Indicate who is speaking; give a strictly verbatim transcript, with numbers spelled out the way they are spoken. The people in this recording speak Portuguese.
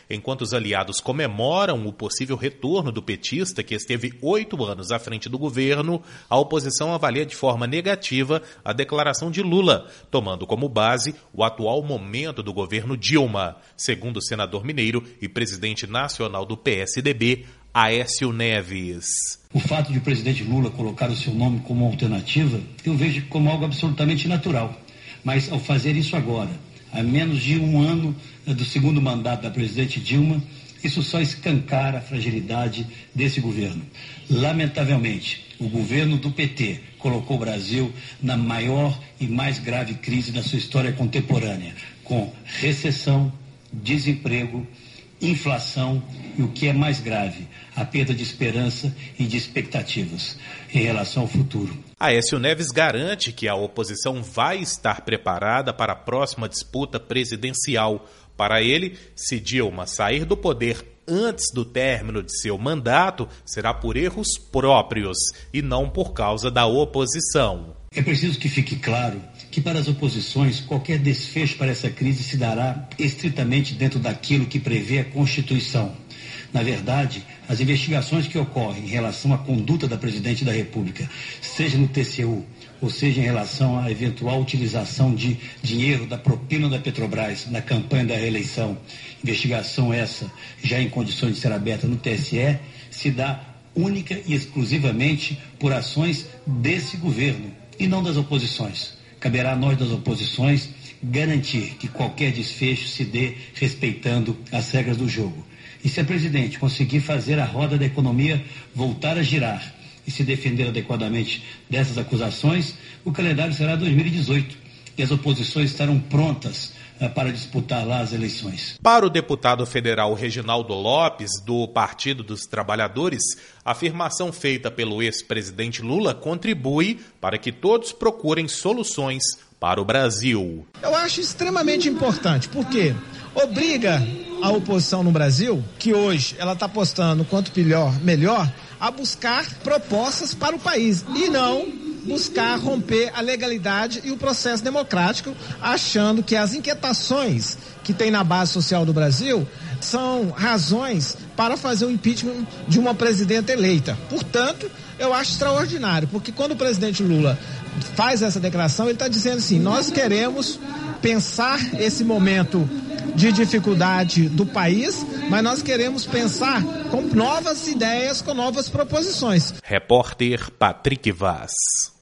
Speaker 1: Enquanto os aliados comemoram o possível retorno do petista, que esteve oito anos à frente do governo, a oposição avalia de forma negativa a declaração de Lula, tomando como base o atual momento do governo Dilma, segundo o senador mineiro e presidente nacional do P S D B, Aécio Neves.
Speaker 2: O fato de o presidente Lula colocar o seu nome como alternativa, eu vejo como algo absolutamente natural. Mas ao fazer isso agora, a menos de um ano do segundo mandato da presidente Dilma, isso só escancara a fragilidade desse governo. Lamentavelmente, o governo do P T colocou o Brasil na maior e mais grave crise da sua história contemporânea, com recessão, desemprego, inflação e, o que é mais grave, a perda de esperança e de expectativas em relação ao futuro.
Speaker 1: Aécio Neves garante que a oposição vai estar preparada para a próxima disputa presidencial. Para ele, se Dilma sair do poder antes do término de seu mandato, será por erros próprios e não por causa da oposição.
Speaker 2: É preciso que fique claro que para as oposições, qualquer desfecho para essa crise se dará estritamente dentro daquilo que prevê a Constituição. Na verdade, as investigações que ocorrem em relação à conduta da Presidente da República, seja no T C U, ou seja em relação à eventual utilização de dinheiro da propina da Petrobras na campanha da reeleição, investigação essa já em condições de ser aberta no T S E, se dá única e exclusivamente por ações desse governo e não das oposições. Caberá a nós das oposições garantir que qualquer desfecho se dê respeitando as regras do jogo. E se a presidente conseguir fazer a roda da economia voltar a girar e se defender adequadamente dessas acusações, o calendário será dois mil e dezoito e as oposições estarão prontas uh, para disputar lá as eleições.
Speaker 1: Para o deputado federal Reginaldo Lopes, do Partido dos Trabalhadores, a afirmação feita pelo ex-presidente Lula contribui para que todos procurem soluções para o Brasil.
Speaker 3: Eu acho extremamente importante, porque obriga a oposição no Brasil, que hoje ela está apostando quanto melhor, melhor, a buscar propostas para o país e não buscar romper a legalidade e o processo democrático, achando que as inquietações que tem na base social do Brasil são razões para fazer o impeachment de uma presidenta eleita. Portanto, eu acho extraordinário, porque quando o presidente Lula faz essa declaração, ele está dizendo assim, nós queremos pensar esse momento de dificuldade do país, mas nós queremos pensar com novas ideias, com novas proposições.
Speaker 1: Repórter Patrick Vaz.